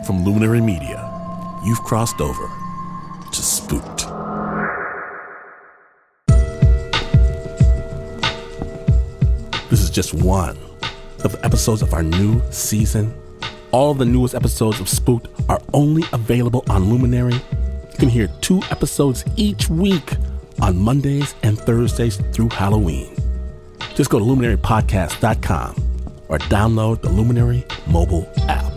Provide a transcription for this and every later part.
from Luminary Media. You've crossed over to Spooked. This is just one of the episodes of our new season. All the newest episodes of Spooked are only available on Luminary. You can hear 2 episodes each week on Mondays and Thursdays through Halloween. Just go to luminarypodcast.com or download the Luminary mobile app.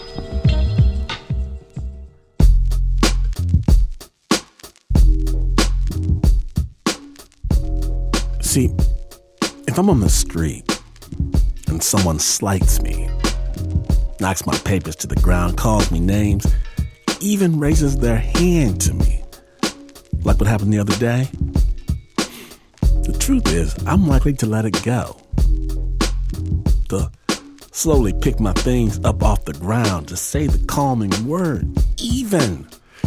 See, if I'm on the street and someone slights me, knocks my papers to the ground, calls me names, even raises their hand to me, like what happened the other day, the truth is I'm likely to let it go. To slowly pick my things up off the ground, to say the calming word, even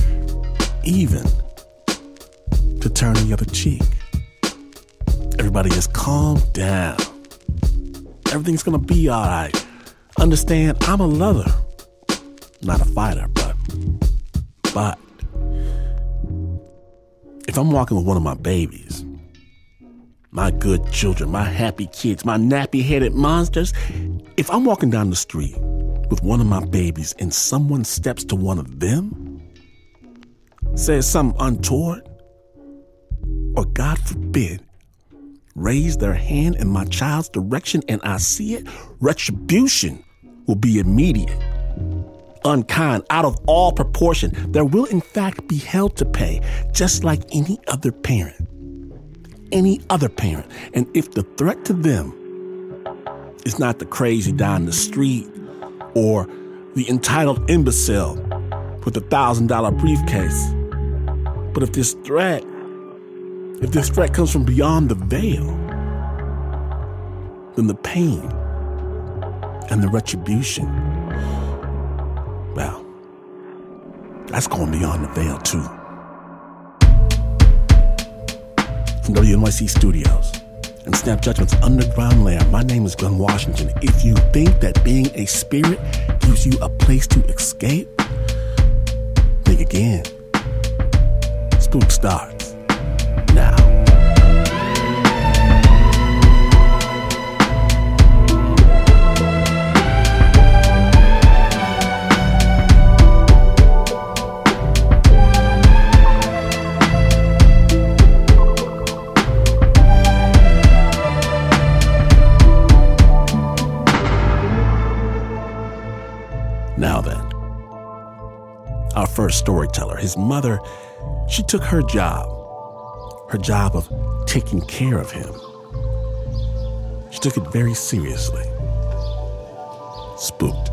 to turn the other cheek. Everybody just calm down. Everything's gonna be all right. Understand, I'm a lover, not a fighter, but if I'm walking with one of my babies, my good children, my happy kids, my nappy-headed monsters, if I'm walking down the street with one of my babies and someone steps to one of them, says something untoward, or God forbid, raise their hand in my child's direction and I see it, retribution will be immediate, unkind, out of all proportion. There will in fact be hell to pay, just like any other parent. Any other parent. And if the threat to them is not the crazy down the street or the entitled imbecile with the $1,000 briefcase, but if this threat comes from beyond the veil, then the pain and the retribution, well, that's going beyond the veil too. From WNYC Studios and Snap Judgment's underground lair, my name is Glenn Washington. If you think that being a spirit gives you a place to escape, think again. Spook starts now. Now then, our first storyteller, his mother, she took her job of taking care of him. She took it very seriously. Spooked.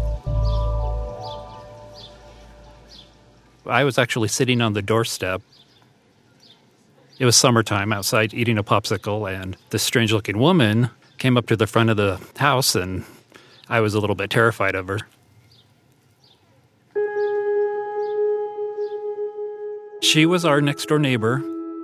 I was actually sitting on the doorstep. It was summertime outside eating a popsicle, and this strange-looking woman came up to the front of the house, and I was a little bit terrified of her. She was our next-door neighbor.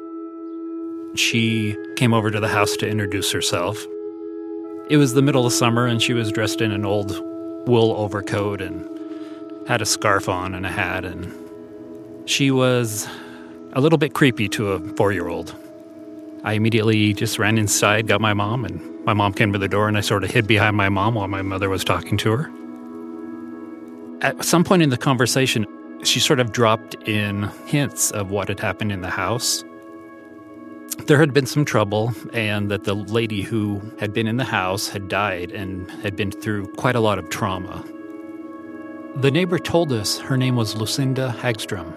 She came over to the house to introduce herself. It was the middle of summer, and she was dressed in an old wool overcoat and had a scarf on and a hat, and she was a little bit creepy to a 4-year-old. I immediately just ran inside, got my mom, and my mom came to the door, and I sort of hid behind my mom while my mother was talking to her. At some point in the conversation, she sort of dropped in hints of what had happened in the house. There had been some trouble, and that the lady who had been in the house had died and had been through quite a lot of trauma. The neighbor told us her name was Lucinda Hagstrom.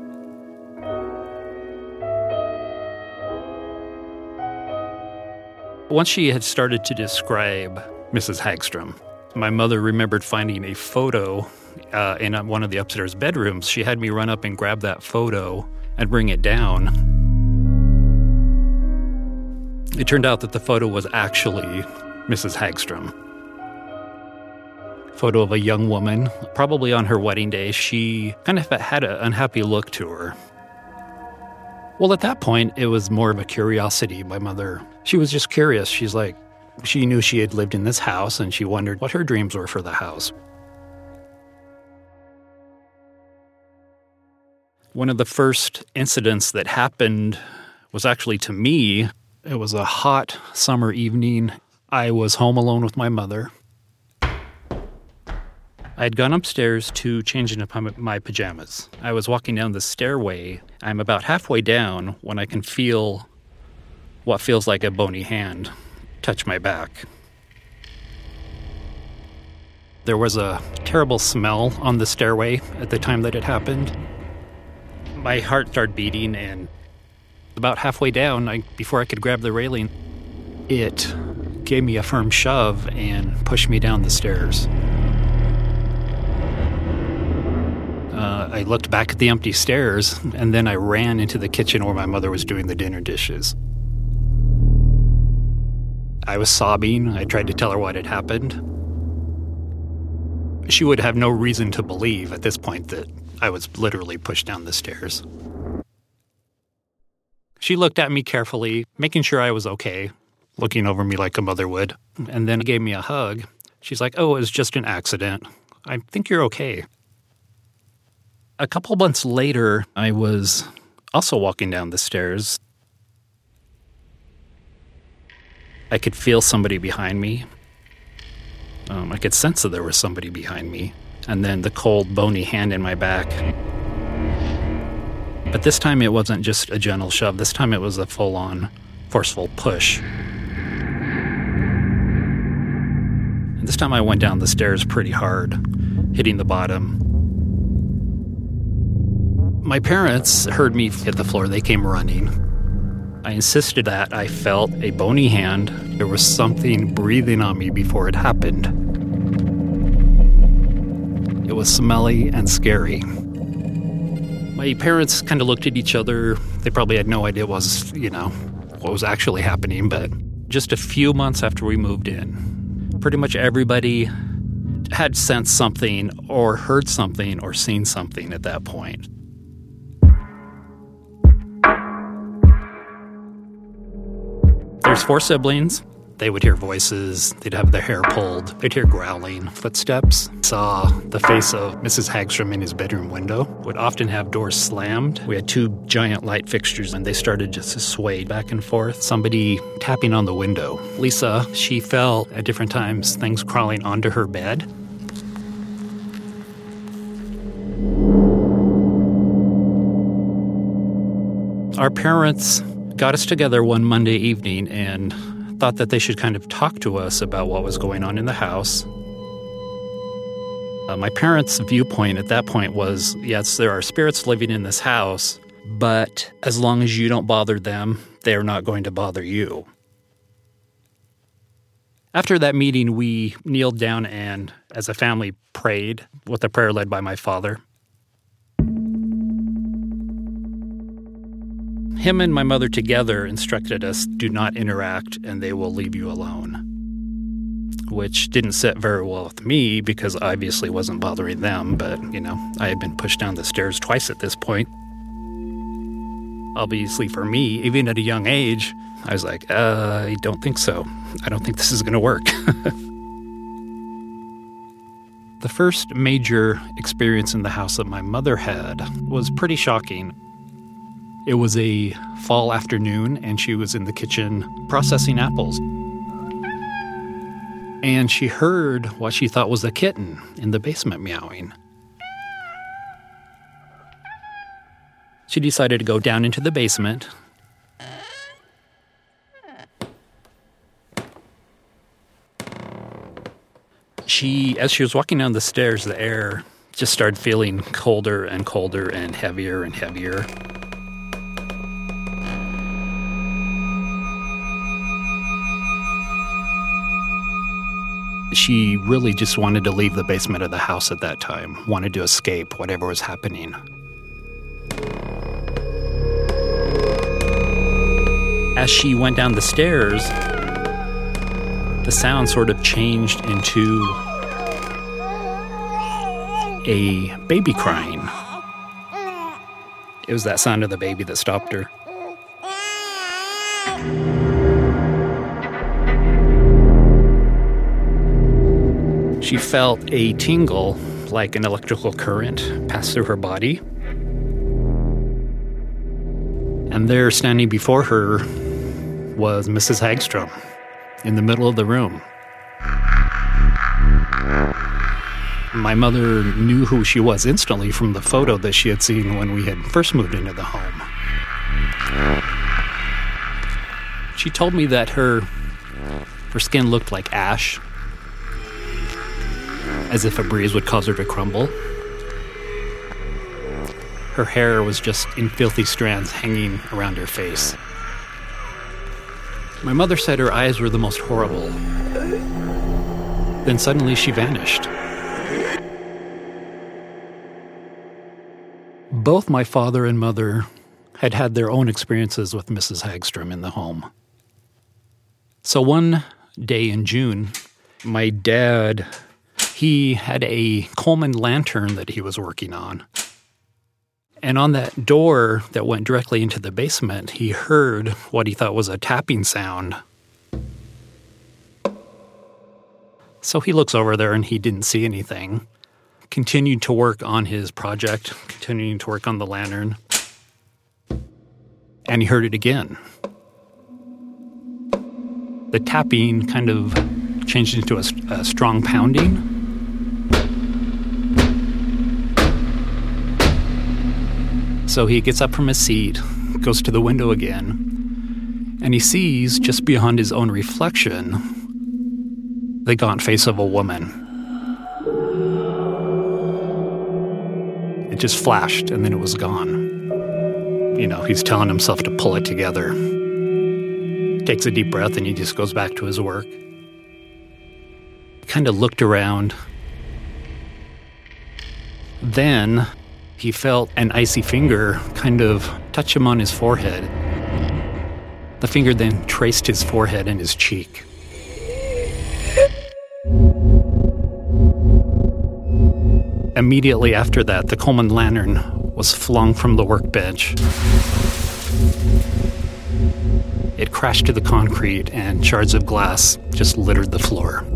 Once she had started to describe Mrs. Hagstrom, my mother remembered finding a photo in one of the upstairs bedrooms. She had me run up and grab that photo and bring it down. It turned out that the photo was actually Mrs. Hagstrom. Photo of a young woman, probably on her wedding day. She kind of had an unhappy look to her. Well, at that point, it was more of a curiosity. My mother, she was just curious. She's like, she knew she had lived in this house, and she wondered what her dreams were for the house. One of the first incidents that happened was actually to me. It was a hot summer evening. I was home alone with my mother. I had gone upstairs to change into my pajamas. I was walking down the stairway. I'm about halfway down when I can feel what feels like a bony hand touch my back. There was a terrible smell on the stairway at the time that it happened. My heart started beating, and about halfway down, before I could grab the railing, it gave me a firm shove and pushed me down the stairs. I looked back at the empty stairs, and then I ran into the kitchen where my mother was doing the dinner dishes. I was sobbing. I tried to tell her what had happened. She would have no reason to believe at this point that I was literally pushed down the stairs. She looked at me carefully, making sure I was okay, looking over me like a mother would, and then gave me a hug. She's like, "Oh, it was just an accident. I think you're okay." A couple months later, I was also walking down the stairs. I could feel somebody behind me. I could sense that there was somebody behind me. And then the cold, bony hand in my back. But this time it wasn't just a gentle shove. This time it was a full-on, forceful push. And this time I went down the stairs pretty hard, hitting the bottom. My parents heard me hit the floor. They came running. I insisted that I felt a bony hand. There was something breathing on me before it happened. It was smelly and scary. My parents kind of looked at each other. They probably had no idea what was actually happening, but just a few months after we moved in, pretty much everybody had sensed something or heard something or seen something at that point. There's 4 siblings. They would hear voices. They'd have their hair pulled. They'd hear growling, footsteps. Saw the face of Mrs. Hagstrom in his bedroom window. Would often have doors slammed. We had 2 giant light fixtures, and they started just to sway back and forth. Somebody tapping on the window. Lisa, she felt at different times things crawling onto her bed. Our parents got us together one Monday evening and thought that they should kind of talk to us about what was going on in the house. My parents' viewpoint at that point was, yes, there are spirits living in this house, but as long as you don't bother them, they're not going to bother you. After that meeting, we kneeled down and, as a family, prayed with a prayer led by my father. Him and my mother together instructed us, do not interact and they will leave you alone. Which didn't sit very well with me because I obviously wasn't bothering them, but, I had been pushed down the stairs twice at this point. Obviously for me, even at a young age, I was like, I don't think so. I don't think this is going to work. The first major experience in the house that my mother had was pretty shocking. It was a fall afternoon, and she was in the kitchen processing apples. And she heard what she thought was a kitten in the basement meowing. She decided to go down into the basement. As she was walking down the stairs, the air just started feeling colder and colder and heavier and heavier. She really just wanted to leave the basement of the house at that time, wanted to escape whatever was happening. As she went down the stairs, the sound sort of changed into a baby crying. It was that sound of the baby that stopped her. She felt a tingle, like an electrical current, pass through her body. And there, standing before her, was Mrs. Hagstrom in the middle of the room. My mother knew who she was instantly from the photo that she had seen when we had first moved into the home. She told me that her skin looked like ash, as if a breeze would cause her to crumble. Her hair was just in filthy strands hanging around her face. My mother said her eyes were the most horrible. Then suddenly she vanished. Both my father and mother had had their own experiences with Mrs. Hagstrom in the home. So one day in June, my dad, he had a Coleman lantern that he was working on. And on that door that went directly into the basement, he heard what he thought was a tapping sound. So he looks over there and he didn't see anything. Continued to work on his project, continuing to work on the lantern. And he heard it again. The tapping kind of changed into a strong pounding. So he gets up from his seat, goes to the window again, and he sees, just beyond his own reflection, the gaunt face of a woman. It just flashed, and then it was gone. You know, he's telling himself to pull it together. Takes a deep breath, and he just goes back to his work. He kind of looked around. Then he felt an icy finger kind of touch him on his forehead. The finger then traced his forehead and his cheek. Immediately after that, the Coleman lantern was flung from the workbench. It crashed to the concrete, and shards of glass just littered the floor.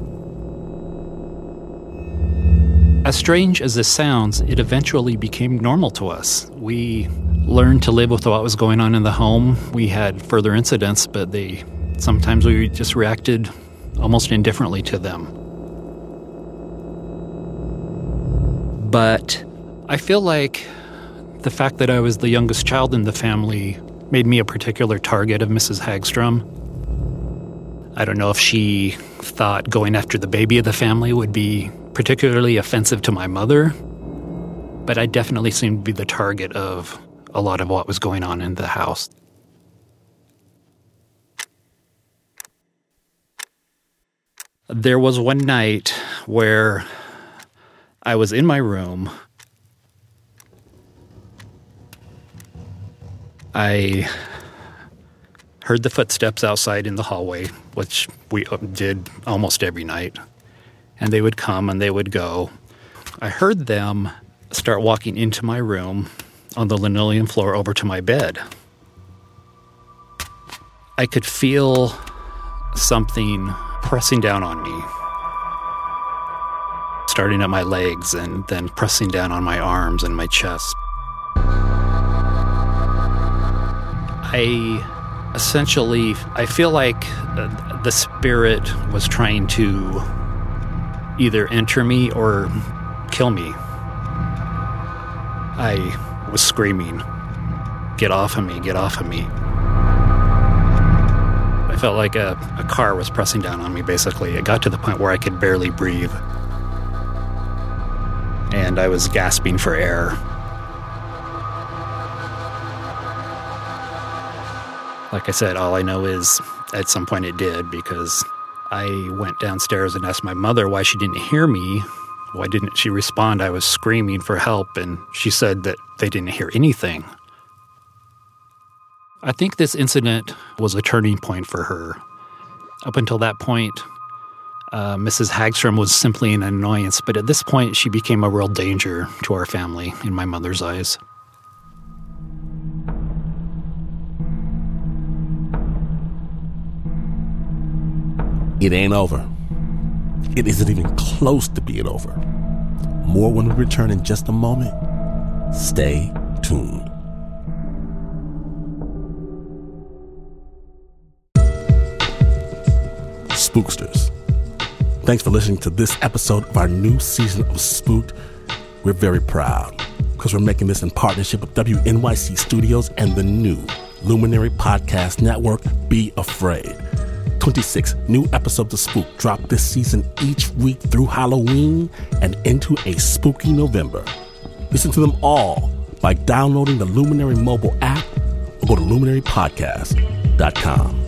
As strange as this sounds, it eventually became normal to us. We learned to live with what was going on in the home. We had further incidents, but sometimes we just reacted almost indifferently to them. But I feel like the fact that I was the youngest child in the family made me a particular target of Mrs. Hagstrom. I don't know if she thought going after the baby of the family would be particularly offensive to my mother, but I definitely seemed to be the target of a lot of what was going on in the house. There was one night where I was in my room. I heard the footsteps outside in the hallway, which we did almost every night. And they would come and they would go. I heard them start walking into my room on the linoleum floor over to my bed. I could feel something pressing down on me, starting at my legs and then pressing down on my arms and my chest. I feel like the spirit was trying to either enter me or kill me. I was screaming, "Get off of me, get off of me." I felt like a car was pressing down on me, basically. It got to the point where I could barely breathe. And I was gasping for air. Like I said, all I know is at some point it did, because I went downstairs and asked my mother why she didn't hear me. Why didn't she respond? I was screaming for help, and she said that they didn't hear anything. I think this incident was a turning point for her. Up until that point, Mrs. Hagstrom was simply an annoyance, but at this point, she became a real danger to our family in my mother's eyes. It ain't over. It isn't even close to being over. More when we return in just a moment. Stay tuned. spooksters. Thanks for listening to this episode of our new season of Spooked. We're very proud because we're making this in partnership with WNYC Studios and the new Luminary Podcast Network, Be Afraid. 26 new episodes of Spook drop this season each week through Halloween and into a spooky November. Listen to them all by downloading the Luminary mobile app or go to luminarypodcast.com.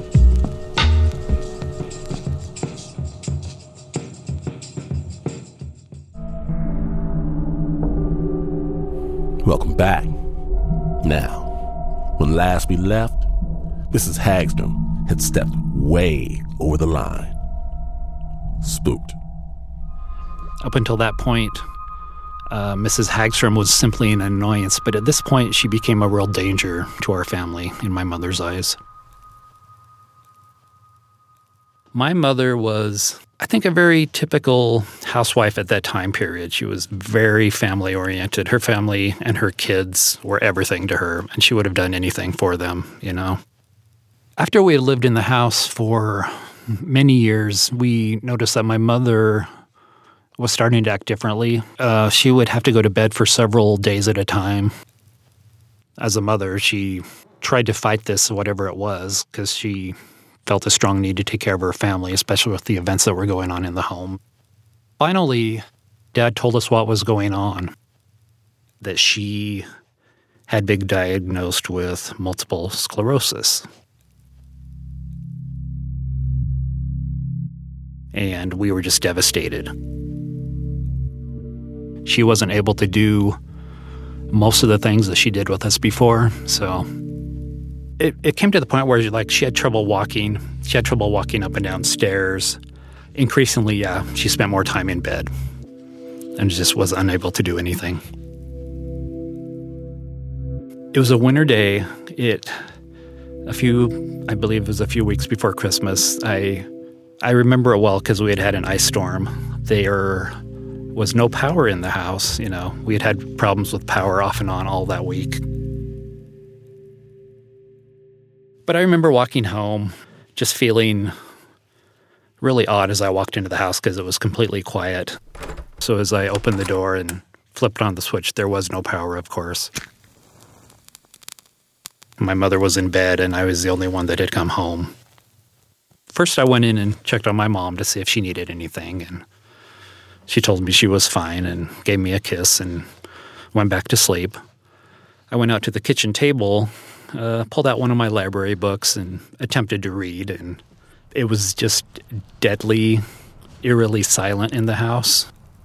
Welcome back. Now, when last we left, Mrs. Hagstrom had stepped way over the line. Spooked. Up until that point, Mrs. Hagstrom was simply an annoyance, but at this point, she became a real danger to our family in my mother's eyes. My mother was, I think, a very typical housewife at that time period. She was very family-oriented. Her family and her kids were everything to her, and she would have done anything for them, you know. After we had lived in the house for many years, we noticed that my mother was starting to act differently. She would have to go to bed for several days at a time. As a mother, she tried to fight this, whatever it was, because she felt a strong need to take care of her family, especially with the events that were going on in the home. Finally, Dad told us what was going on, that she had been diagnosed with multiple sclerosis. And we were just devastated. She wasn't able to do most of the things that she did with us before, so it came to the point where she had trouble walking. She had trouble walking up and down stairs. Increasingly, she spent more time in bed and just was unable to do anything. It was a winter day. I believe it was a few weeks before Christmas. I remember it well because we had had an ice storm. There was no power in the house, you know. We had had problems with power off and on all that week. But I remember walking home just feeling really odd as I walked into the house because it was completely quiet. So as I opened the door and flipped on the switch, there was no power, of course. My mother was in bed and I was the only one that had come home. First, I went in and checked on my mom to see if she needed anything, and she told me she was fine and gave me a kiss and went back to sleep. I went out to the kitchen table, pulled out one of my library books and attempted to read, and it was just deadly, eerily silent in the house.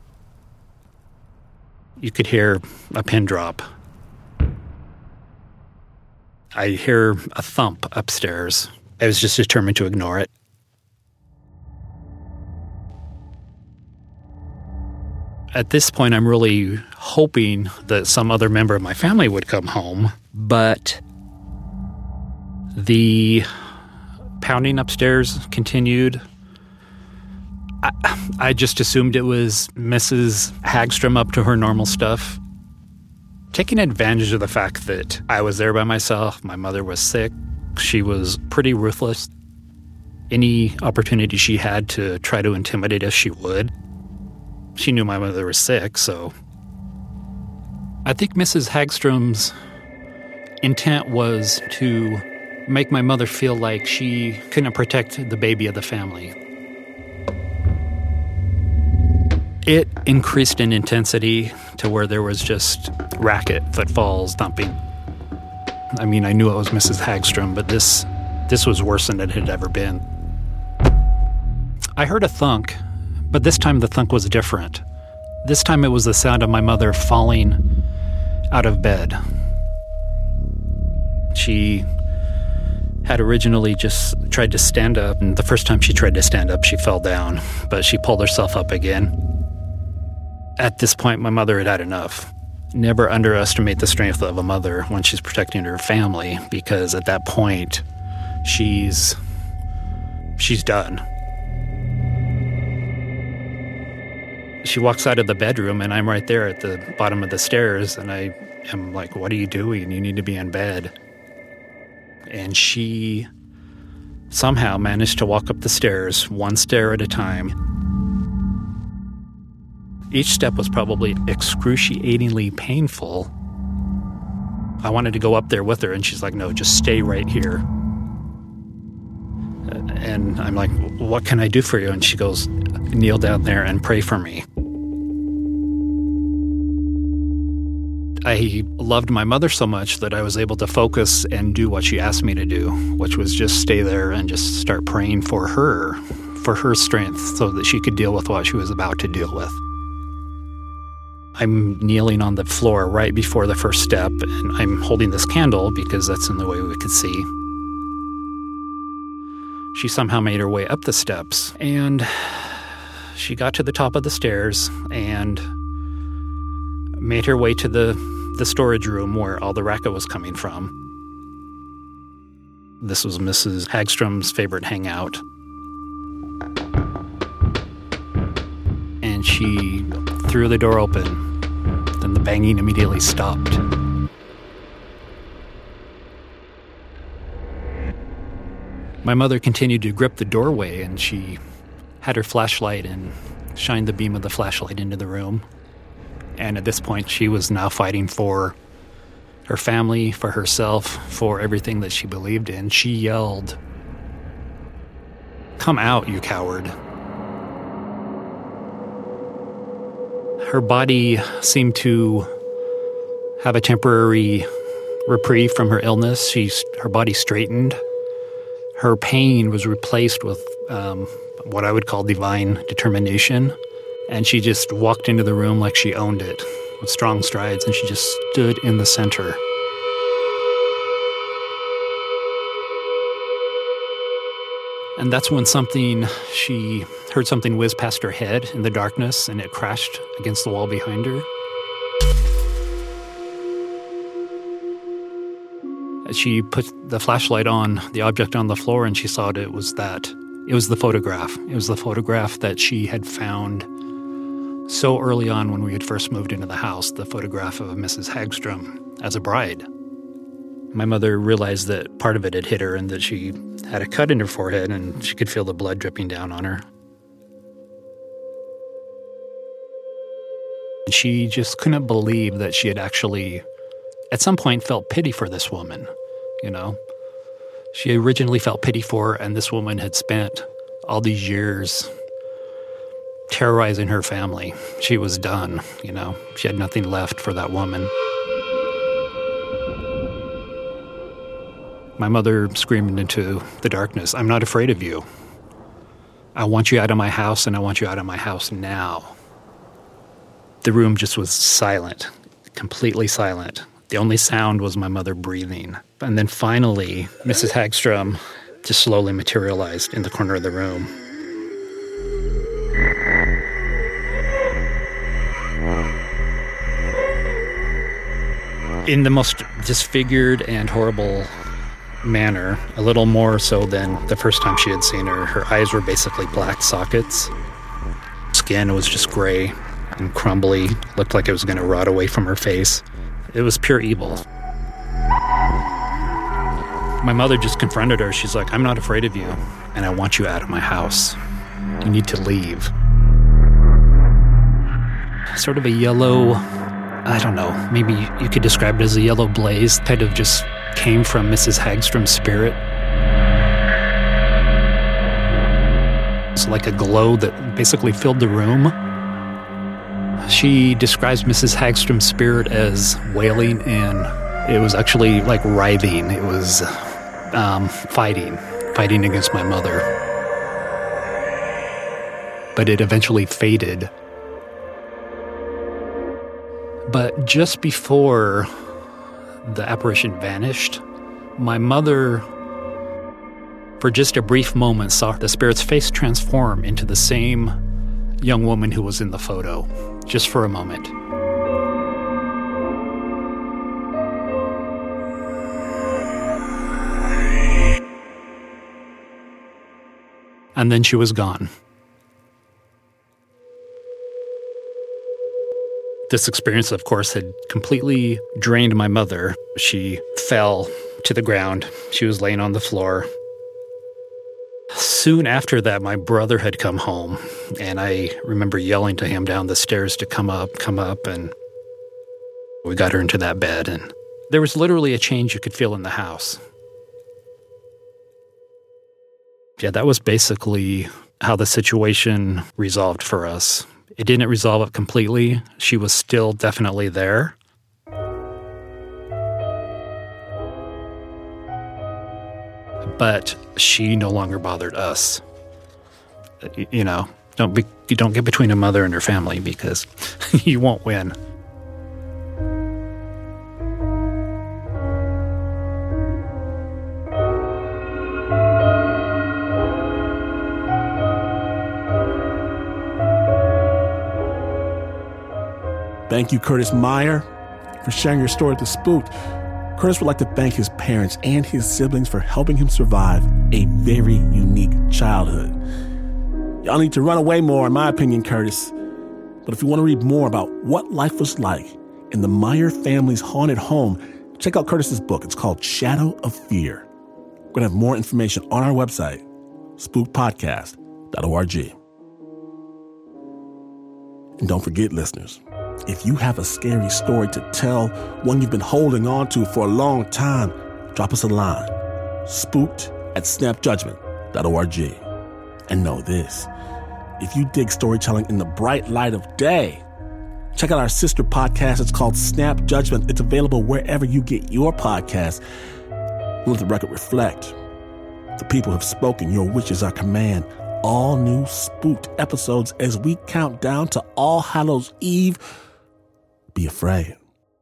You could hear a pin drop. I hear a thump upstairs. I was just determined to ignore it. At this point, I'm really hoping that some other member of my family would come home, but the pounding upstairs continued. I just assumed it was Mrs. Hagstrom up to her normal stuff. Taking advantage of the fact that I was there by myself, my mother was sick, she was pretty ruthless. Any opportunity she had to try to intimidate us, she would. She knew my mother was sick, so I think Mrs. Hagstrom's intent was to make my mother feel like she couldn't protect the baby of the family. It increased in intensity to where there was just racket, footfalls, thumping. I mean, I knew it was Mrs. Hagstrom, but this was worse than it had ever been. I heard a thunk, but this time the thunk was different. This time it was the sound of my mother falling out of bed. She had originally just tried to stand up, and the first time she tried to stand up, she fell down, but she pulled herself up again. At this point, my mother had had enough. Never underestimate the strength of a mother when she's protecting her family, because at that point, she's done. She walks out of the bedroom, and I'm right there at the bottom of the stairs, and I am like, "What are you doing? You need to be in bed." And she somehow managed to walk up the stairs, one stair at a time. Each step was probably excruciatingly painful. I wanted to go up there with her, and she's like, no, just stay right here. And I'm like, what can I do for you? And she goes, kneel down there and pray for me. I loved my mother so much that I was able to focus and do what she asked me to do, which was just stay there and just start praying for her strength so that she could deal with what she was about to deal with. I'm kneeling on the floor right before the first step, and I'm holding this candle because that's the only way we could see. She somehow made her way up the steps, and she got to the top of the stairs and made her way to the storage room where all the racket was coming from. This was Mrs. Hagstrom's favorite hangout. And she threw the door open. Then the banging immediately stopped. My mother continued to grip the doorway, and she had her flashlight and shined the beam of the flashlight into the room. And at this point, she was now fighting for her family, for herself, for everything that she believed in. She yelled, "Come out, you coward." Her body seemed to have a temporary reprieve from her illness. Her body straightened. Her pain was replaced with what I would call divine determination. And she just walked into the room like she owned it with strong strides, and she just stood in the center. And that's when she heard something whiz past her head in the darkness, and it crashed against the wall behind her. As she put the flashlight on the object on the floor, and she saw it was the photograph. It was the photograph that she had found so early on when we had first moved into the house, the photograph of Mrs. Hagstrom as a bride. My mother realized that part of it had hit her and that she had a cut in her forehead and she could feel the blood dripping down on her. She just couldn't believe that she had actually, at some point, felt pity for this woman, you know? She originally felt pity for her, and this woman had spent all these years terrorizing her family. She was done, you know. She had nothing left for that woman. My mother screamed into the darkness, "I'm not afraid of you. I want you out of my house, and I want you out of my house now." The room just was silent, completely silent. The only sound was my mother breathing. And then finally, Mrs. Hagstrom just slowly materialized in the corner of the room. In the most disfigured and horrible manner, a little more so than the first time she had seen her. Her eyes were basically black sockets. Skin was just gray and crumbly, looked like it was going to rot away from her face. It was pure evil. My mother just confronted her. She's like, "I'm not afraid of you, and I want you out of my house. You need to leave." Sort of a yellow, I don't know, maybe you could describe it as a yellow blaze, kind of just came from Mrs. Hagstrom's spirit. It's like a glow that basically filled the room. She describes Mrs. Hagstrom's spirit as wailing, and it was actually like writhing. It was fighting against my mother. But it eventually faded. But just before the apparition vanished, my mother, for just a brief moment, saw the spirit's face transform into the same young woman who was in the photo, just for a moment. And then she was gone. This experience, of course, had completely drained my mother. She fell to the ground. She was laying on the floor. Soon after that, my brother had come home, and I remember yelling to him down the stairs to come up, and we got her into that bed, and there was literally a change you could feel in the house. Yeah, that was basically how the situation resolved for us. It didn't resolve it completely. She was still definitely there. But she no longer bothered us. You know, you don't get between a mother and her family because you won't win. Thank you, Curtis Meyer, for sharing your story with The Spooked. Curtis would like to thank his parents and his siblings for helping him survive a very unique childhood. Y'all need to run away more, in my opinion, Curtis. But if you want to read more about what life was like in the Meyer family's haunted home, check out Curtis's book. It's called Shadow of Fear. We're going to have more information on our website, spookedpodcast.org. And don't forget, listeners, if you have a scary story to tell, one you've been holding on to for a long time, drop us a line, spooked@snapjudgment.org. And know this, if you dig storytelling in the bright light of day, check out our sister podcast. It's called Snap Judgment. It's available wherever you get your podcasts. Let the record reflect. The people have spoken. Your wish is our command. All new Spooked episodes as we count down to All Hallows Eve. Be afraid.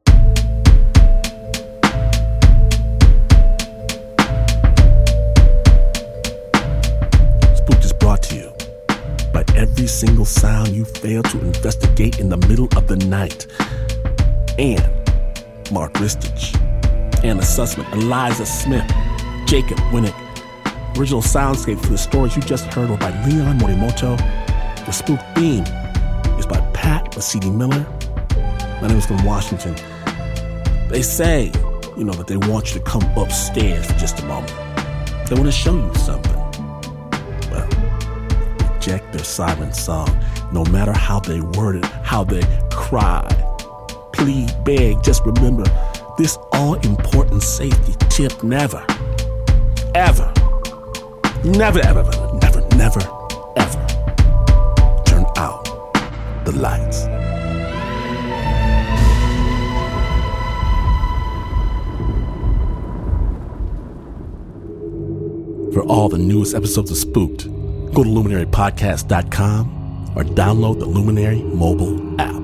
Spooked is brought to you by every single sound you fail to investigate in the middle of the night. And Mark Ristich, Anna Sussman, Eliza Smith, Jacob Winnick. Original soundscape for the stories you just heard were by Leon Morimoto. The Spooked theme is by Pat Mesiti-Miller. My name is Glenn Washington. They say, that they want you to come upstairs for just a moment. They want to show you something. Well, reject their siren song, no matter how they word it, how they cry, plead, beg. Just remember this all-important safety tip: never, ever, never, ever, never, never, ever turn out the lights. For all the newest episodes of Spooked, go to luminarypodcast.com or download the Luminary mobile app.